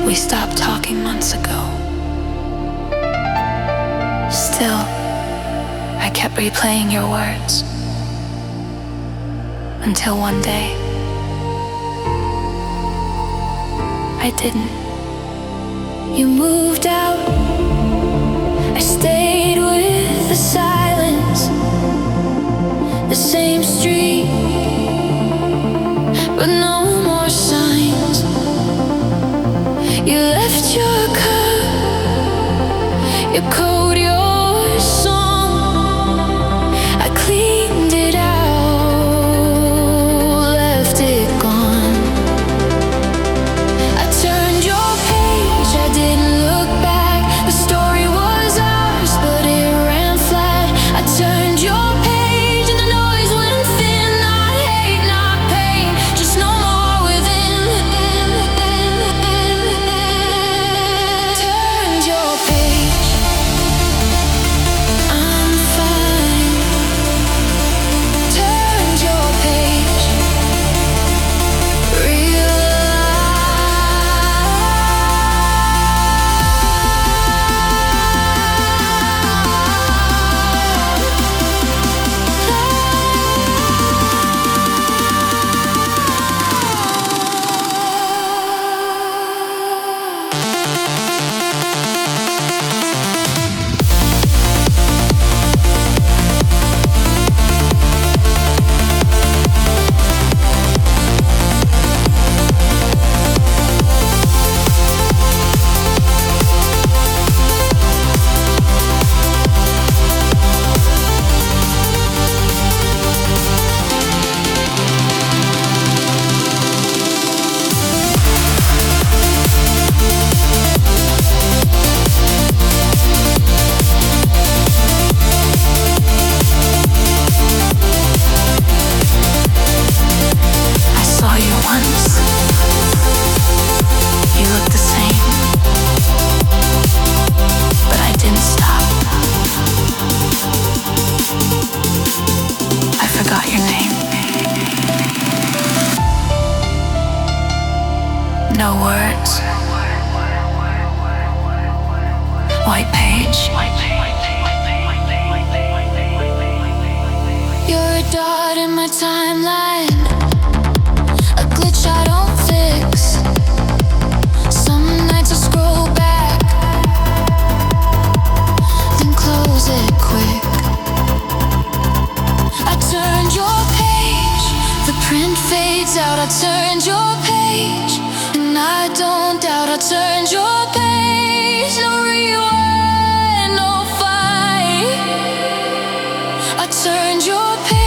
We stopped talking months ago. Still, I kept replaying your words. Until one day, I didn't. You moved out. I stayed with the silence. The same street, but no more signs. You left your cup, your coat, your song. I cleaned it out, left it gone. I turned your page, I didn't look back. The story was ours, but it ran flat. I turned your page and the noise went thin. Not hate, not pain, just no more within. Turned your page, I'm fine. Turned your page, I saw you once. You looked the same, but I didn't stop. I forgot your name. No words. White page. You're a dot in my timeline, a glitch I don't fix. Some nights I scroll back, then close it quick. I turned your page, the print fades out. I turned your page, and I don't doubt I turned your page. No rewind, no fight. I turned your page.